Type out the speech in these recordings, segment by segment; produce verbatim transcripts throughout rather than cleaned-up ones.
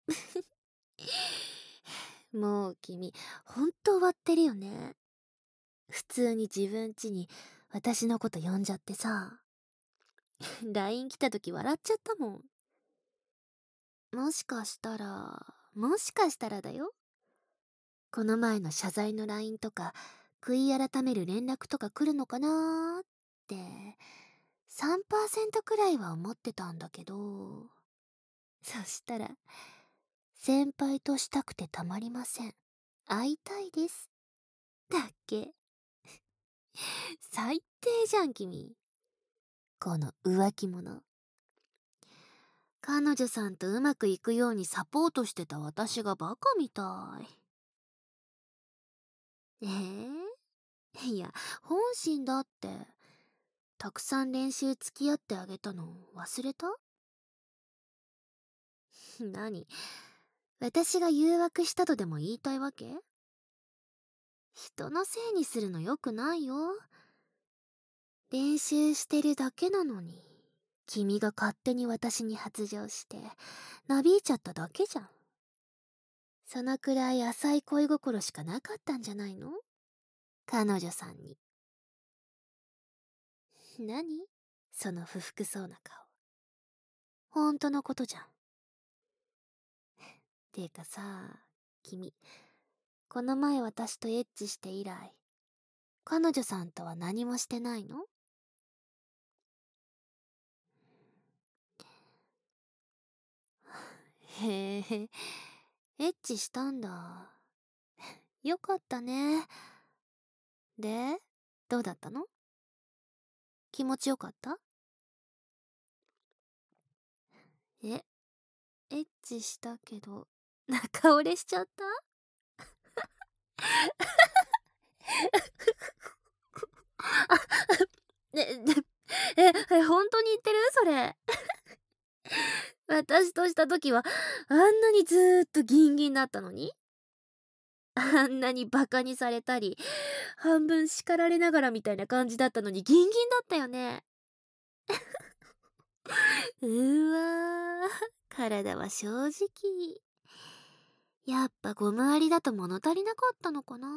もう君、ほんと終わってるよね。普通に自分家に私のこと呼んじゃってさ。ライン 来た時笑っちゃったもん。もしかしたら、もしかしたらだよ。この前の謝罪の ライン とか、悔い改める連絡とか来るのかなーって、さんパーセントくらいは思ってたんだけど、そしたら、先輩としたくてたまりません。会いたいです。だっけ。最低じゃん、君。この浮気者。彼女さんとうまくいくようにサポートしてた私がバカみたい。えー、いや、本心だって。たくさん練習付き合ってあげたの忘れた？何？私が誘惑したとでも言いたいわけ？人のせいにするのよくないよ。練習してるだけなのに、君が勝手に私に発情して、なびいちゃっただけじゃん。そのくらい浅い恋心しかなかったんじゃないの？彼女さんに。何？その不服そうな顔。本当のことじゃん。てかさ、君、この前私とエッチして以来、彼女さんとは何もしてないの？へえ、エッチしたんだ。よかったね。で、どうだったの？気持ちよかった？え、エッチしたけど、仲折れしちゃった？あ、ね、ね、え、え、本当に言ってる？それ。私とした時は、あんなにずーっとギンギンだったのに？あんなにバカにされたり、半分叱られながらみたいな感じだったのにギンギンだったよね。うーわー、体は正直。やっぱゴムありだと物足りなかったのかな。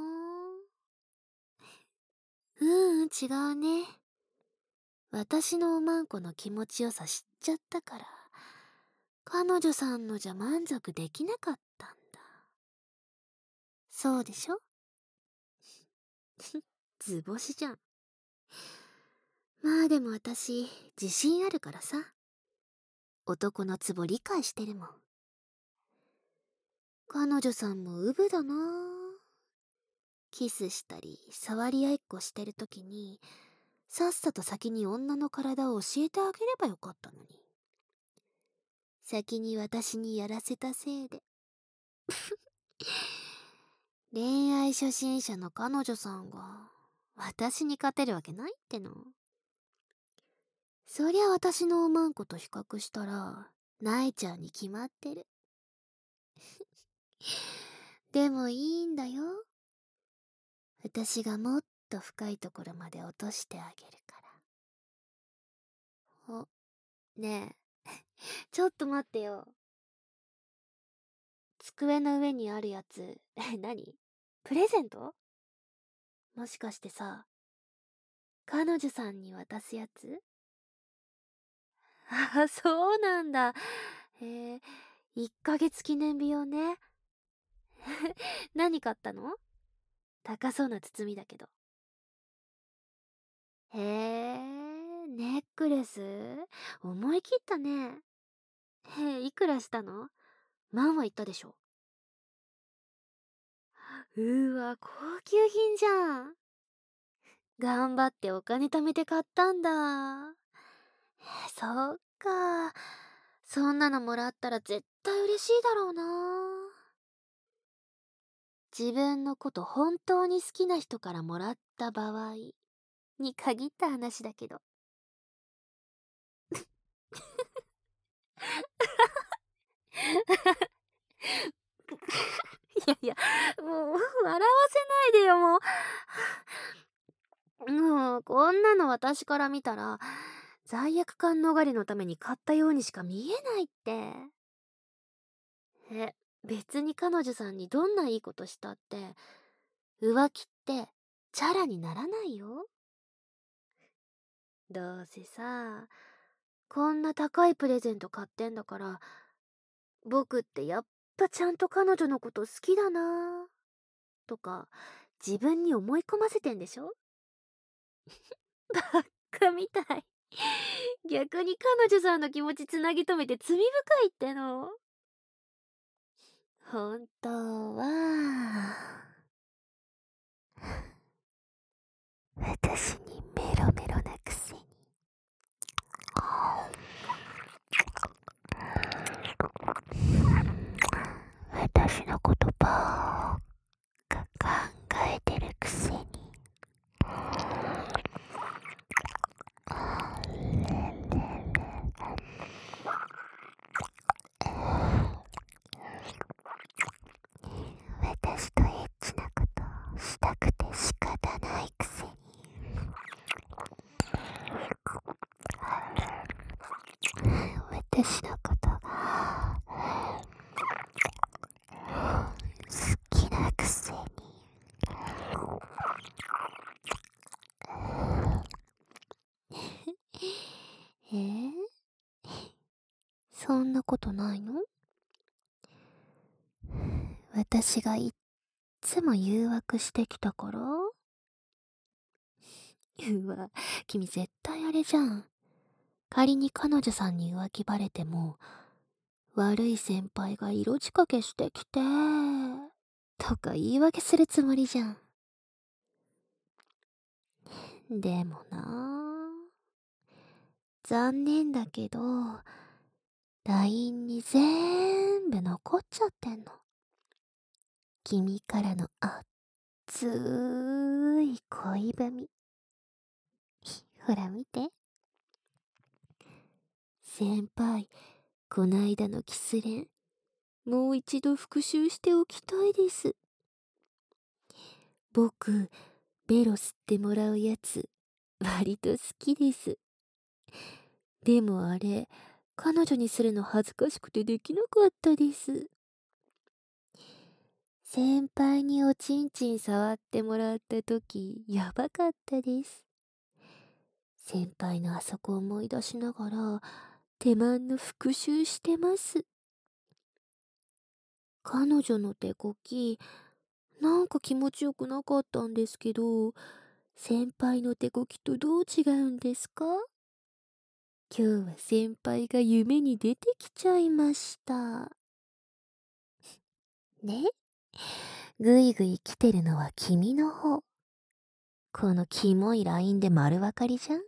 うーん、違うね。私のおまんこの気持ちよさ知っちゃったから、彼女さんのじゃ満足できなかったんだ。そうでしょ？図星じゃん。まあでも私、自信あるからさ。男のツボ理解してるもん。彼女さんもウブだな。キスしたり、触り合いっこしてるときに、さっさと先に女の体を教えてあげればよかったのに。先に私にやらせたせいで。恋愛初心者の彼女さんが、私に勝てるわけないっての。そりゃ私のおまんこと比較したら、泣いちゃうに決まってる。でもいいんだよ。私がもっと深いところまで落としてあげるから。お、ねえ、ちょっと待ってよ。机の上にあるやつ、え、何？プレゼント？もしかしてさ、彼女さんに渡すやつ？あ、そうなんだ。へえ、いっかげつ記念日用ね。何買ったの？高そうな包みだけど。へえ、ネックレス？思い切ったね。へえ、いくらしたの？万は言ったでしょ。うーわ、高級品じゃん。頑張ってお金貯めて買ったんだ。えー、そっか。そんなのもらったら絶対嬉しいだろうな。自分のこと本当に好きな人からもらった場合に限った話だけど。いやいや、もう、笑わせないでよ、もう。もう、こんなの私から見たら、罪悪感逃れのために買ったようにしか見えないって。 え、別に彼女さんにどんないいことしたって、浮気ってチャラにならないよ。どうせさ、こんな高いプレゼント買ってんだから、僕ってやっぱちゃんと彼女のこと好きだなとか、自分に思い込ませてんでしょ。バッカみたい。逆に彼女さんの気持ちつなぎ止めて罪深いっての。本当は、私にメロメロなくせに。私のことばっか考えてるくせに。私とエッチなことしたくて仕方ないくせに。私のことが好きなくせに。えー、そんなことないの？私がいっつも誘惑してきたから？うわ、君絶対あれじゃん。仮に彼女さんに浮気バレても、悪い先輩が色仕掛けしてきて、とか言い訳するつもりじゃん。でもなぁ、残念だけど、ライン に全部残っちゃってんの。君からの熱い恋文。ほら見て。先輩、こないだの失恋、もう一度復習しておきたいです。僕、ベロ吸ってもらうやつ、割と好きです。でもあれ、彼女にするの恥ずかしくてできなかったです。先輩におちんちん触ってもらった時、やばかったです。先輩のあそこ思い出しながら、手間の復習してます。彼女の手こき、なんか気持ちよくなかったんですけど、先輩の手こきとどう違うんですか？今日は先輩が夢に出てきちゃいました。ね？ぐいぐい来てるのは君の方。このキモいラインで丸分かりじゃん。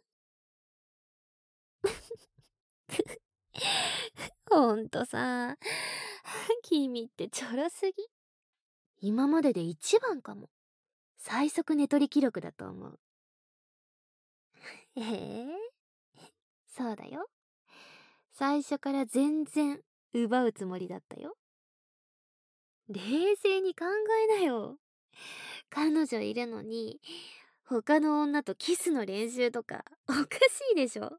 ほんとさ、君ってちょろすぎ。今までで一番かも。最速寝取り記録だと思う。ええ、そうだよ。最初から全然奪うつもりだったよ。冷静に考えなよ。彼女いるのに、他の女とキスの練習とか、おかしいでしょ。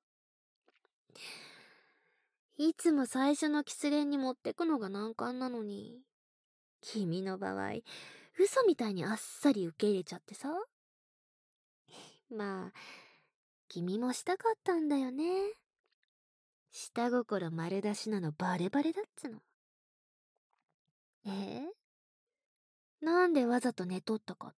いつも最初のキス練に持ってくのが難関なのに、君の場合、嘘みたいにあっさり受け入れちゃってさ。まあ、君もしたかったんだよね。下心丸出しなのバレバレだっつの。えー、なんでわざと寝取ったかって？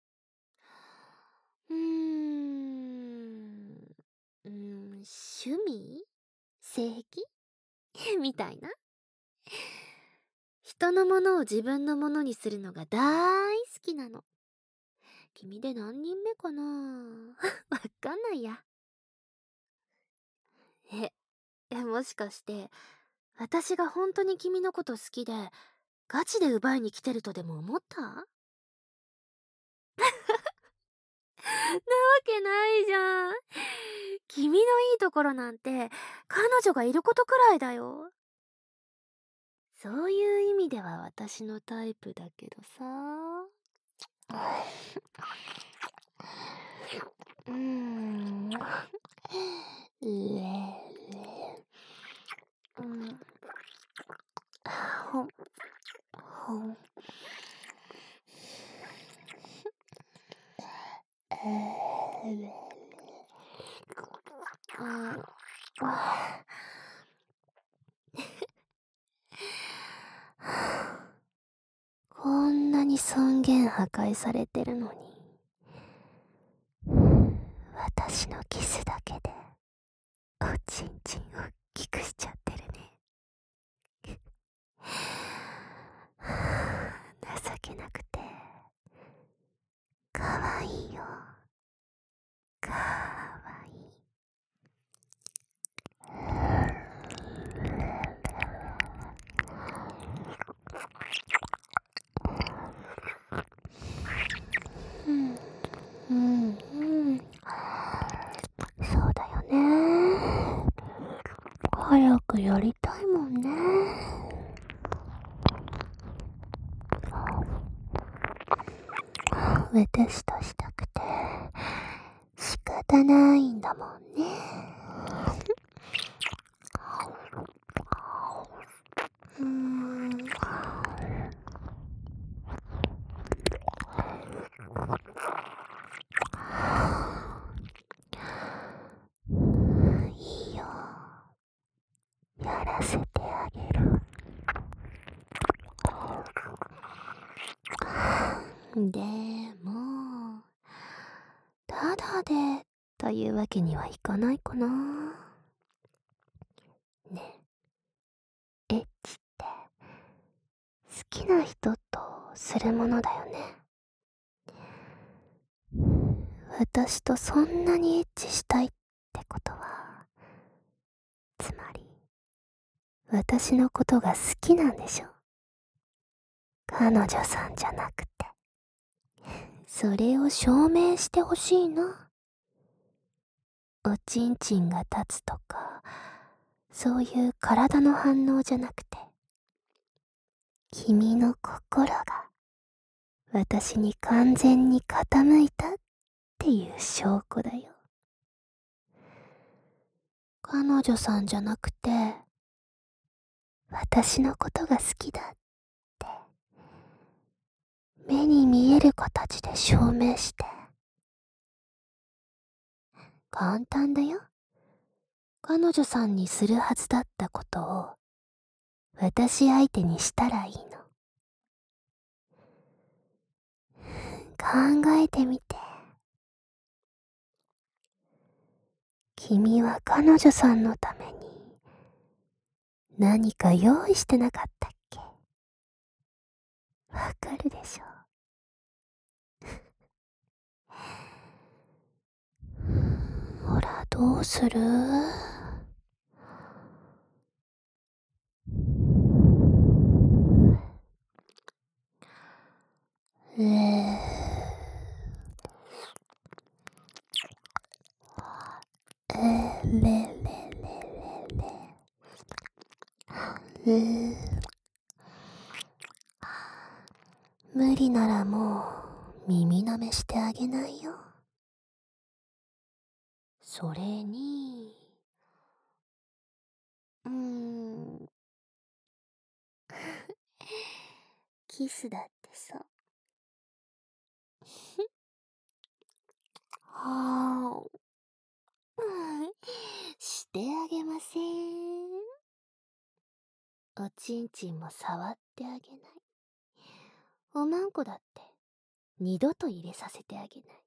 うーん、うーん、趣味？性癖みたいな。人のものを自分のものにするのが大好きなの。君で何人目かな？わかんないや。え、え、もしかして、私が本当に君のこと好きで、ガチで奪いに来てるとでも思った？なわけないじゃん。君のいいところなんて、彼女がいることくらいだよ。そういう意味では私のタイプだけどさ。うーん。れれ。うん。ほんこんなに尊厳破壊されてるのに、私のキスだけでおちんちんを大きくしちゃってるね。情けなくてかわいいよ。かわいい。うんうんうん、そうだよね。早くやりたいもんね。私としたくて仕方ないんだもんね。うーん、いいよ、やらせてあげる。でもただでというわけにはいかないかな。ねえ、エッチって好きな人とするものだよね。私とそんなにエッチしたいってことは、つまり私のことが好きなんでしょ。彼女さんじゃなくて。それを証明してほしいな。おちんちんが立つとか、そういう体の反応じゃなくて、君の心が私に完全に傾いたっていう証拠だよ。彼女さんじゃなくて、私のことが好きだって目に見える形で証明して。簡単だよ。彼女さんにするはずだったことを私相手にしたらいいの。考えてみて。君は彼女さんのために何か用意してなかったっけ？わかるでしょ？ほら、どうする？えー、えー、れれれれれれー、無理ならもう耳舐めしてあげないよ。それに、うーん、キスだってさ。はあ、してあげません。おちんちんも触ってあげない。おまんこだって二度と入れさせてあげない。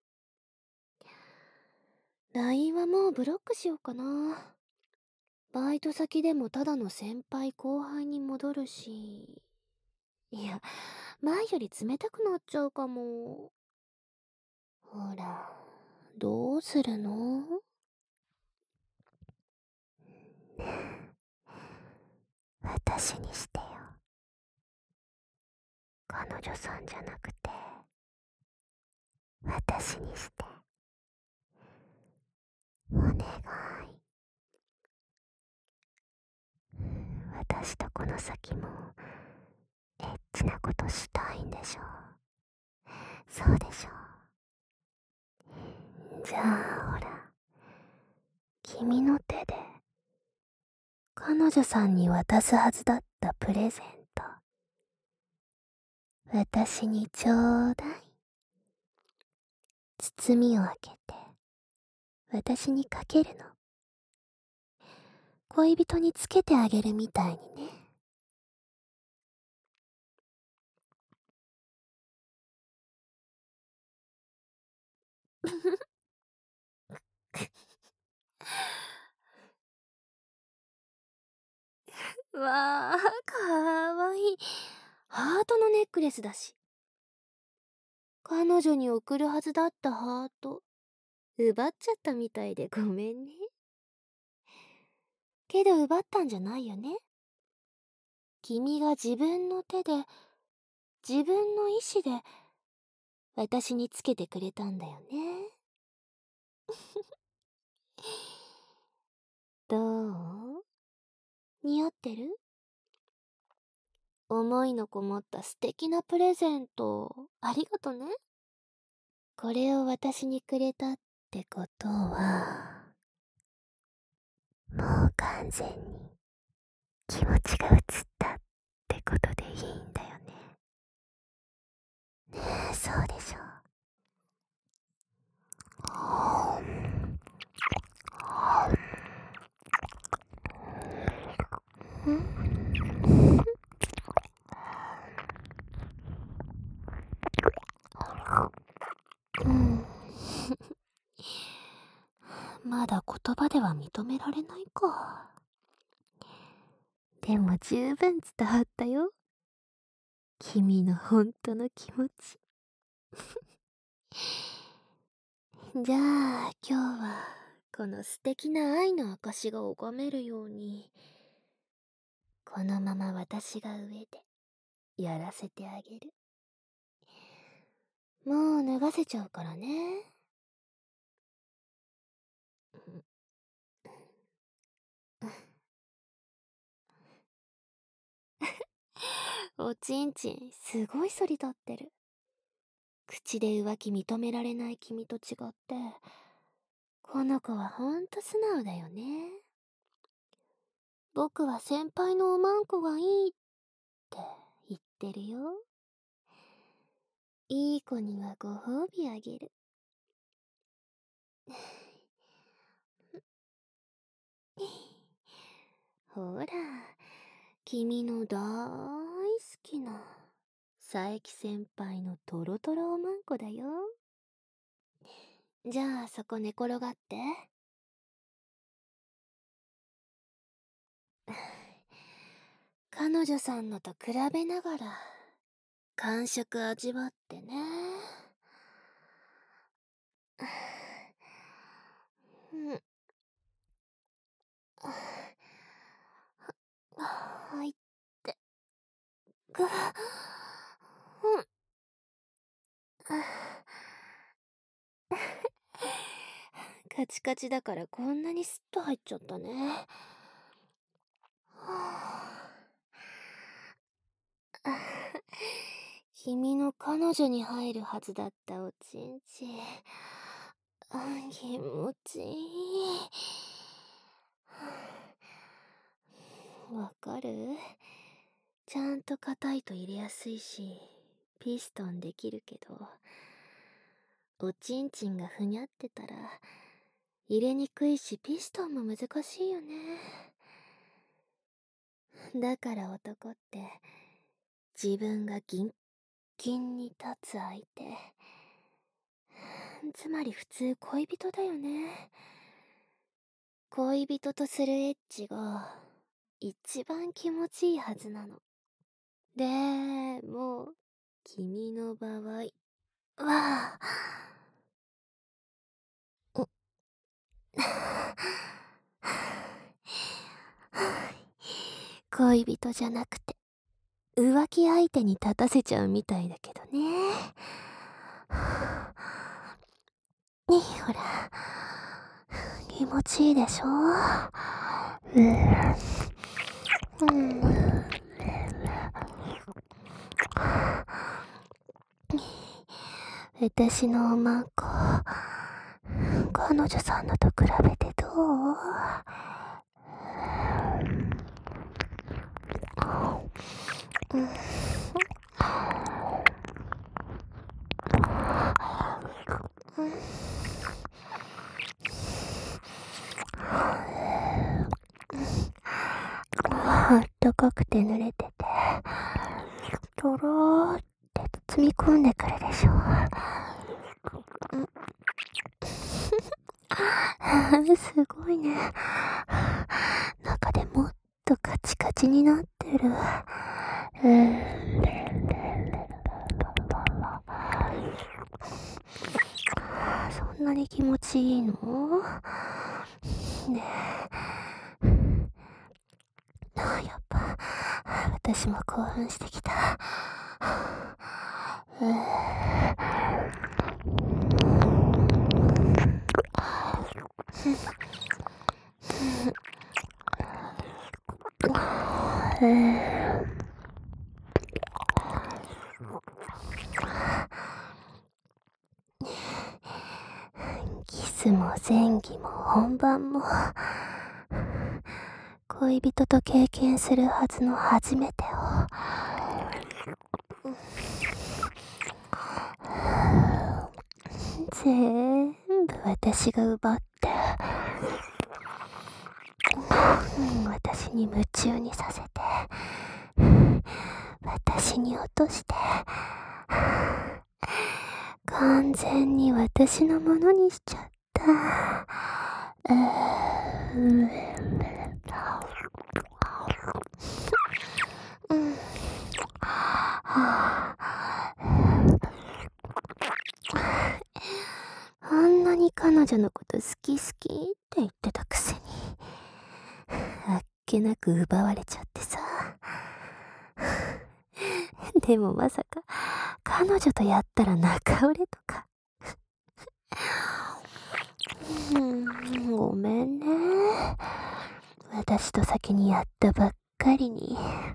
ライン はもうブロックしようかな。バイト先でもただの先輩後輩に戻るし。いや、前より冷たくなっちゃうかも。ほら、どうするの？私にしてよ。彼女さんじゃなくて、私にして。お願い。私とこの先もエッチなことしたいんでしょ？そうでしょ？じゃあほら、君の手で彼女さんに渡すはずだったプレゼント私にちょうだい。包みを開けて、私にかけるの。恋人につけてあげるみたいにね。わあ、かわいい。ハートのネックレスだし。彼女に送るはずだったハート、奪っちゃったみたいでごめんね。けど奪ったんじゃないよね。君が自分の手で、自分の意志で、私につけてくれたんだよね。どう？似合ってる？思いのこもった素敵なプレゼント、ありがとね。これを私にくれたってことは、もう完全に気持ちが移ったってことでいいんだよね。ねえ、そうでしょ。うん。まだ言葉では認められないか。でも十分伝わったよ。君の本当の気持ち。じゃあ今日はこの素敵な愛の証が拝めるように、このまま私が上でやらせてあげる。もう脱がせちゃうからね。おちんちんすごい反り立ってる。口で浮気認められない君と違って、この子はほんと素直だよね。僕は先輩のおまんこがいいって言ってるよ。いい子にはご褒美あげる。ほら、君の大好きな佐伯先輩のトロトロおまんこだよ。じゃあそこ寝転がって。彼女さんのと比べながら感触味わってね。うん。入って。ぐ、うん。カチカチだからこんなにスッと入っちゃったね。君の彼女に入るはずだったおちんちん。あ、気持ちいい。わかる？ちゃんと硬いと入れやすいし、ピストンできるけど、おちんちんがふにゃってたら、入れにくいしピストンも難しいよね。だから男って、自分がギンギンに立つ相手。つまり普通恋人だよね。恋人とするエッチが一番気持ちいいはずなの。でも、君の場合は、恋人じゃなくて、浮気相手に立たせちゃうみたいだけどね。ねえ、ほら。気持ちいいでしょ？うん。うん。私のおまんこ、彼女さんのと比べてどう？うん。 かくて濡れてて、とろーって包み込んでくるでしょ。うんすごいね。中でもっとカチカチになってる。うん、そんなに気持ちいいのねえ。あやっぱ私も興奮してきた。うんキスも前儀も本番も恋人と経験するはずの初めてを全部私が奪って、うん、私に夢中にさせて、私に落として、完全に私のものにしちゃった。うーんうんはあ、あんなに彼女のこと好き好きって言ってたくせに、あっけなく奪われちゃってさ。でもまさか、彼女とやったら仲売れとか。うん、ごめんね。私と先にやったばっかりに。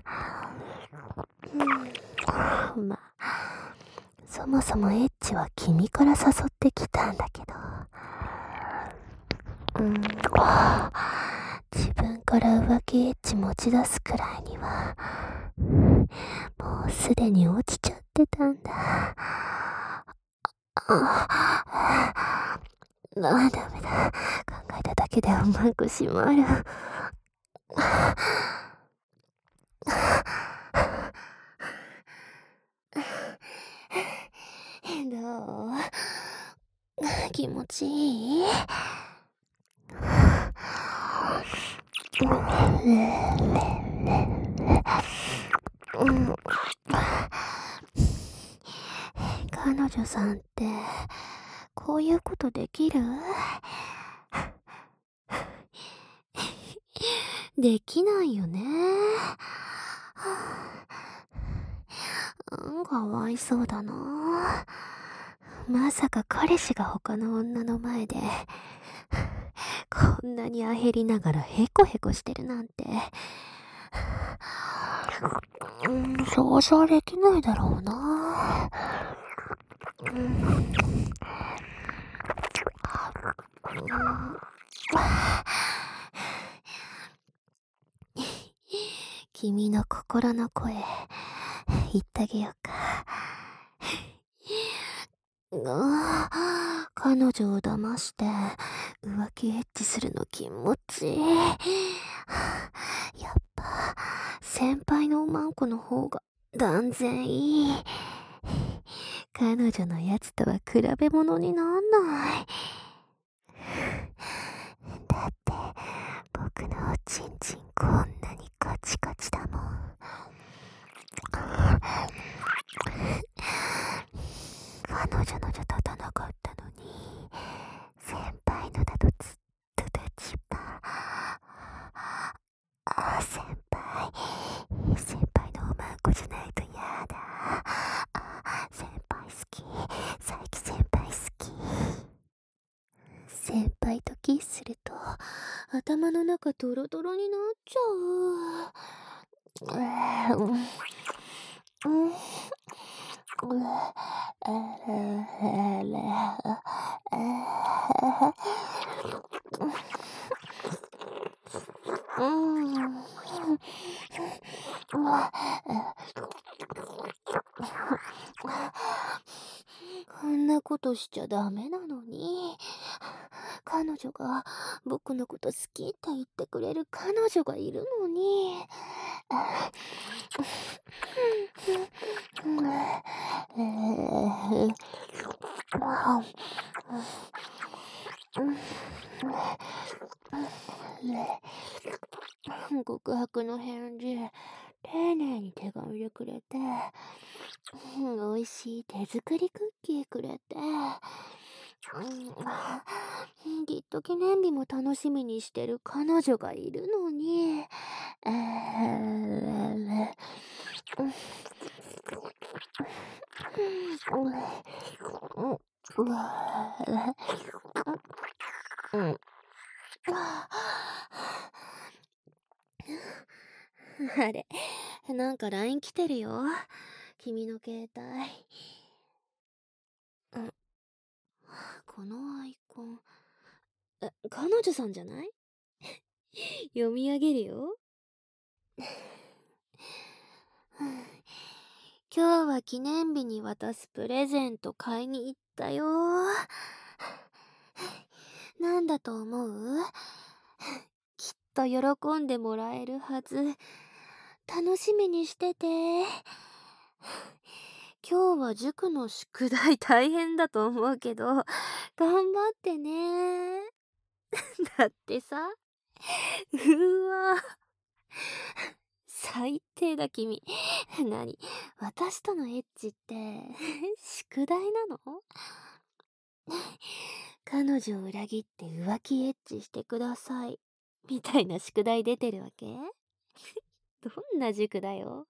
うん、まあ、そもそもエッチは君から誘ってきたんだけど。うん、自分から浮気エッチ持ち出すくらいには、もうすでに落ちちゃってたんだ。あ、あ、ダメだ。考えただけでおまんこしまる。どう？気持ちいい？うん、彼女さんってこういうことできる？できないよね。うん、かわいそうだな。まさか彼氏が他の女の前でこんなに焦りながらヘコヘコしてるなんて、うん、想像できないだろうな。うん、君の心の声言ってあげようか。ああ、彼女を騙して浮気エッチするの気持ちいい。やっぱ先輩のおまんこの方が断然いい。彼女のやつとは比べ物になんない。だって僕のおちんちんこんなにカチカチだもん。彼女のじゃ立たなかったのに、先輩のだとずっと立ちっぱ。あ、先輩。先輩のおまんこじゃないとやだ。あ、先輩好き。佐伯先輩好き。先輩とキスすると、頭の中ドロドロになっちゃう。うん。うんこんなことしちゃダメなのに。彼女が僕のこと好きって言ってくれる彼女がいるのに。 告白の返事、丁寧に手紙でくれて、美味しい手作りクッキーくれて、きっと記念日も楽しみにしてる彼女がいるのに、えーあれ、なんか ライン 来てるよ。君の携帯。んこのアイコン。え、彼女さんじゃない？読み上げるよ。今日は記念日に渡すプレゼント買いに行ったよ。なんだと思う？きっと喜んでもらえるはず。楽しみにしてて。今日は塾の宿題大変だと思うけど、頑張ってね。だってさ、うーわ。最低だ君。何？私とのエッチって宿題なの？彼女を裏切って浮気エッチしてください。みたいな宿題出てるわけ？どんな塾だよ。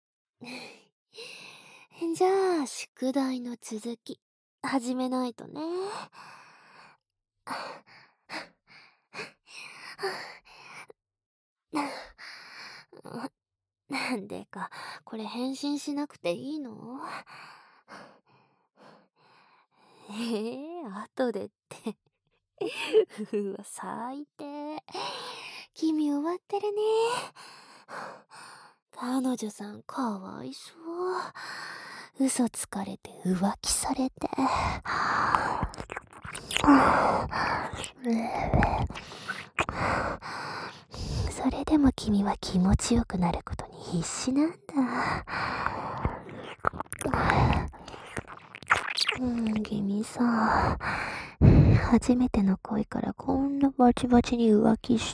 じゃあ、宿題の続き、始めないとね。なんでか、これ返信しなくていいの？ええー、後でって。うわ、最低。君終わってるね。彼女さんかわいそう。嘘つかれて浮気されて。それでも君は気持ちよくなることに必死なんだ。うん、君さ、初めての恋からこんなバチバチに浮気して、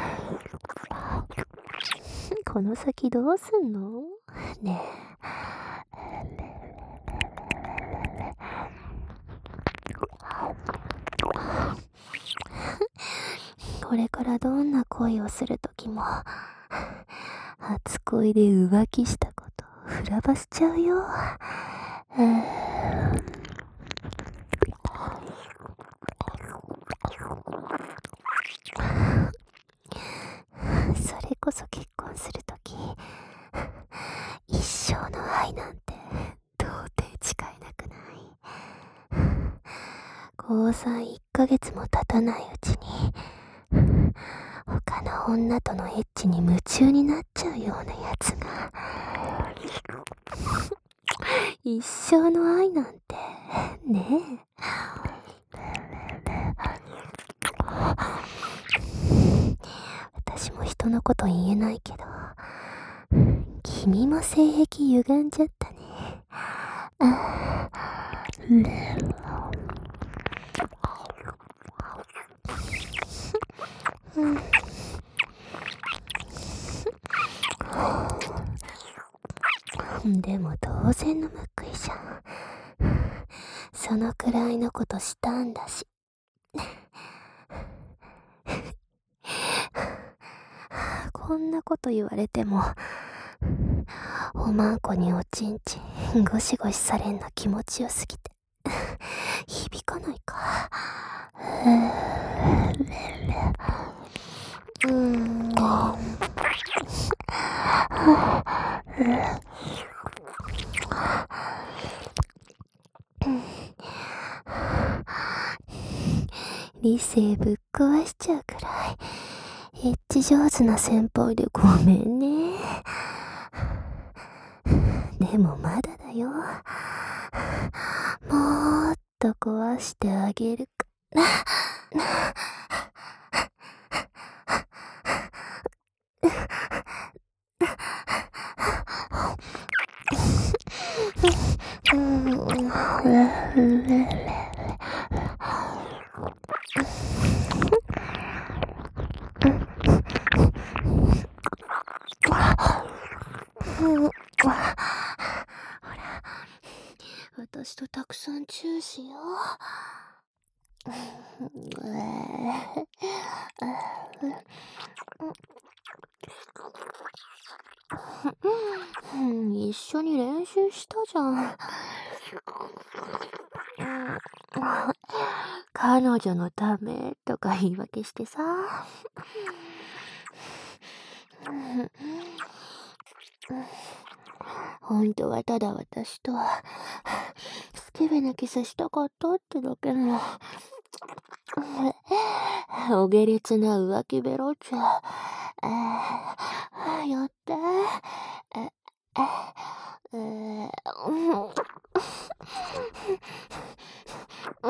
この先どうすんの？ねえ。これからどんな恋をするときも、初恋で浮気したことを振らばしちゃうよ。それこそ結婚するとき、一生の愛なんて到底誓えなくない？交際いっかげつも経たないうちに、他の女とのエッチに夢中になっちゃうようなやつが、一生の愛なんて、ねえ。私も人のこと言えないけど、君も性癖歪んじゃったね。あうん、でも当然の報いじゃん。そのくらいのことしたんだし。こんなこと言われても、おまんこにおちんちんゴシゴシされんの気持ちよすぎて響かないか。うーん理性ぶっ壊しちゃうくらいエッチ上手な先輩でごめんね。でもまだだよ。もっと壊してあげるかな。 うん、ほら、私とたくさんチューしよう。うん、一緒に練習したじゃん。彼女のためとか言い訳してさ。本当はただ私とスケベなキスしたかったってだけのお下劣な浮気ベロっちゃ。やって。え、え、えー、うん。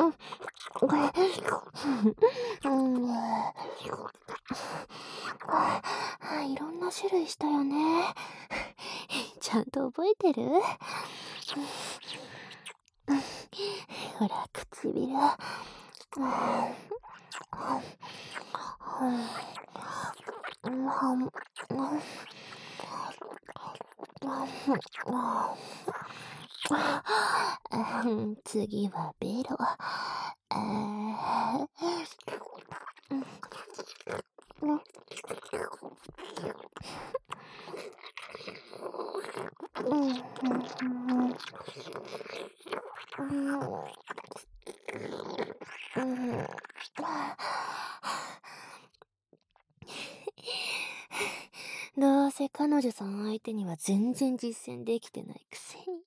いろんな種類したよね。ちゃんと覚えてる？ほら、唇。次はベロ。どうせ彼女さん相手には全然実践できてないくせに。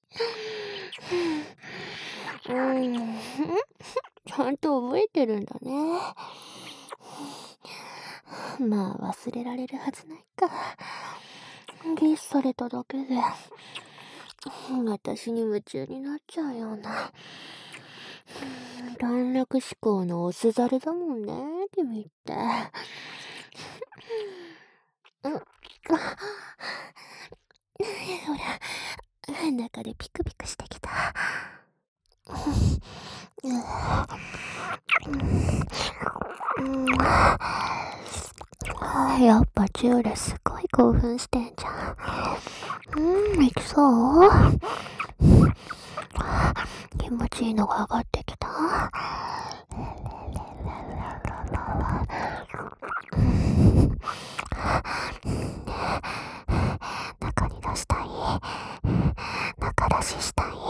うん、ちゃんと覚えてるんだね。まあ忘れられるはずないか。ゲスされただけで私に夢中になっちゃうような短絡思考のオスザルだもんね、君って。うん、ほら、中でピクピクしてきた。やっぱチューレすごい興奮してんじゃん。うん、いきそう？気持ちいいのが上がってきた。中に出したい。中出ししたい。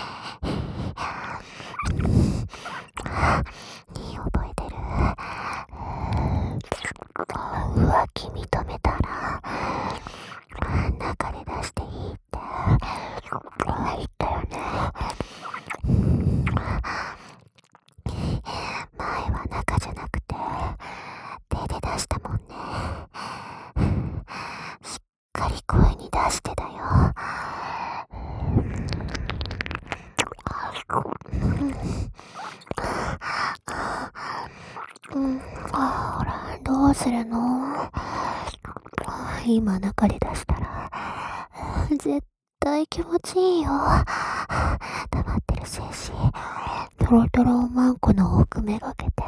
いい覚えてる？浮気認めたら中で出していいって言ったよね。前は中じゃなくて手で出したもんね。しっかり声に出してだよ。うん、ほら、どうするの？今中で出したら絶対気持ちいいよ。黙ってる精子トロトロマンコの奥めがけて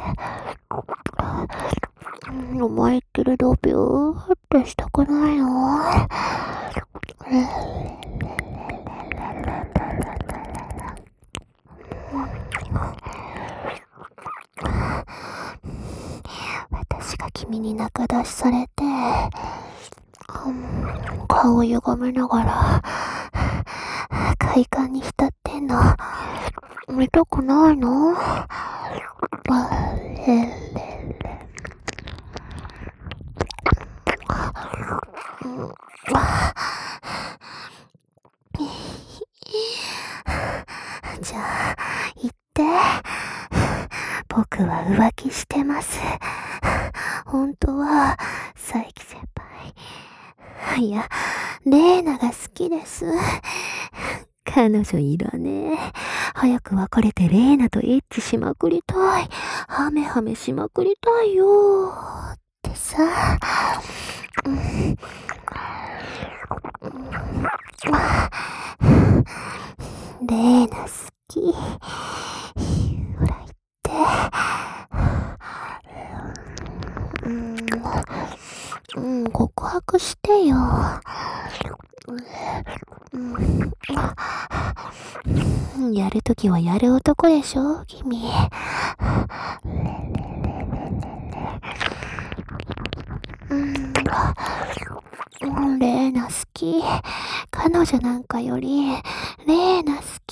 思いっきりドビューってしたくないの？私が君に中出しされて、うん、顔を歪めながら快感に浸ってんの見たくないの？じゃあ言って。僕は浮気してます。本当は佐伯先輩、いやレーナが好きです。彼女いらねえ。早く別れてレーナとエッチしまくりたい。ハメハメしまくりたいよってさ。うんき。ほら言って。うん、うん、告白してよ。うん、うん、やるときはやる男でしょ、君。うん、レーナ好き。彼女なんかより、レーナ好き。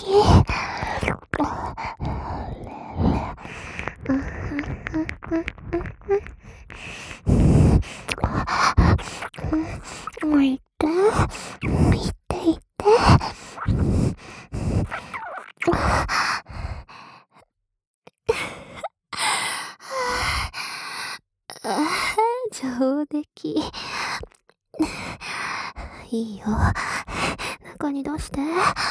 もう言って。言って言って。上出来。いいよ。中に出して。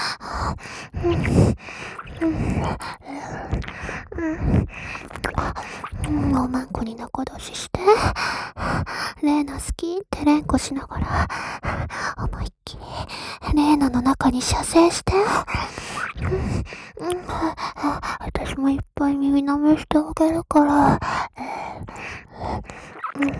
うん、おまんこに中出しして。レーナ好きって連呼しながら、思いっきり、レーナの中に射精して。うん、私もいっぱい耳舐めしてあげるから。うん、うん、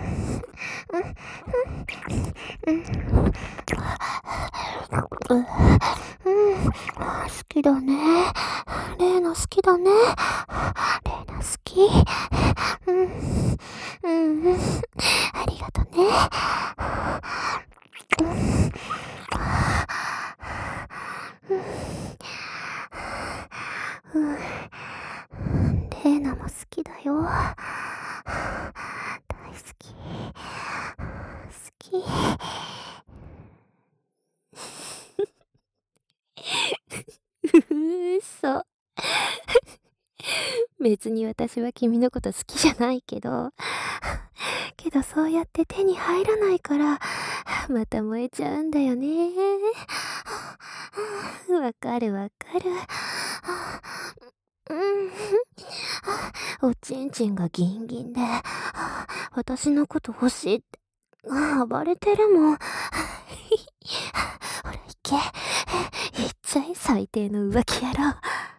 うん、好きだね。レーナ好きだね。レーナ好き。うん、うん、ありがとね。うん、レーナも好きだよ。大好き。好き。うそ。別に私は君のこと好きじゃないけど、けどそうやって手に入らないから、また燃えちゃうんだよね。わかるわかる。うん。おちんちんがギンギンで、私のこと欲しいって、暴れてるもん。ほら行け。行っちゃえ、最低の浮気野郎。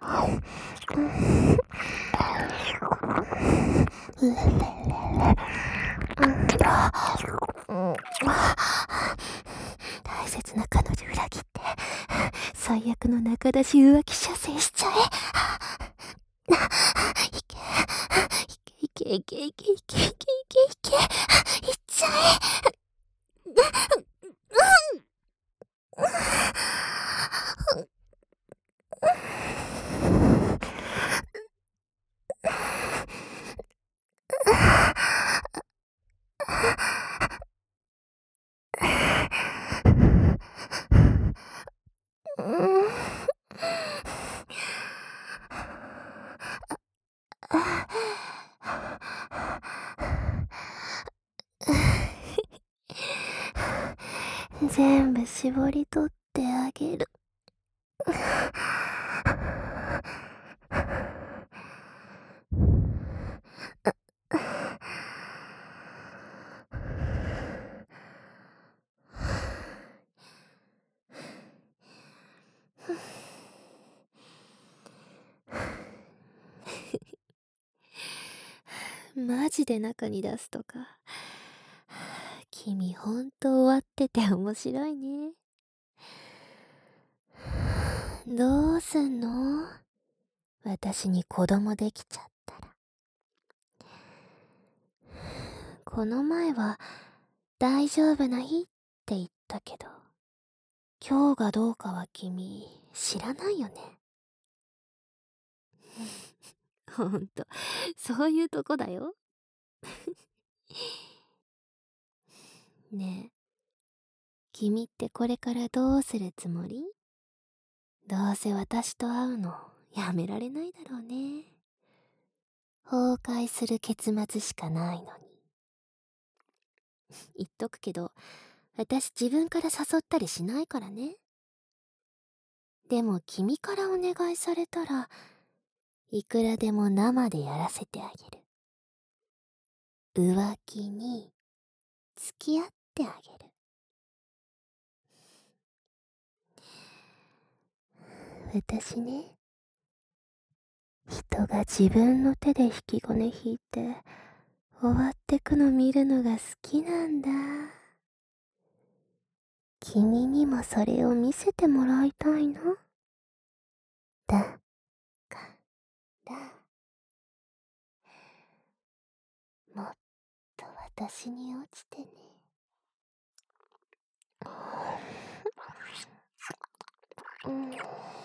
大切な彼女裏切って、最悪の中出し浮気射精しちゃえ。いけ、いけいけいけいけいけいけいけいけ、いっちゃえ。全部絞り取ってあげる。マジで中に出すとか。君ほんと終わってて面白いね。どうすんの？私に子供できちゃったら。この前は大丈夫な日って言ったけど、今日がどうかは君知らないよね。ほんと、そういうとこだよ。ねえ、君ってこれからどうするつもり？どうせ私と会うのやめられないだろうね。崩壊する結末しかないのに。言っとくけど、私自分から誘ったりしないからね。でも君からお願いされたら、いくらでも生でやらせてあげる。浮気に付き合ってあげる。私ね、 人が自分の手で引き金引いて終わってくの見るのが好きなんだ。君にもそれを見せてもらいたいな。だからもっと私に落ちてね。うん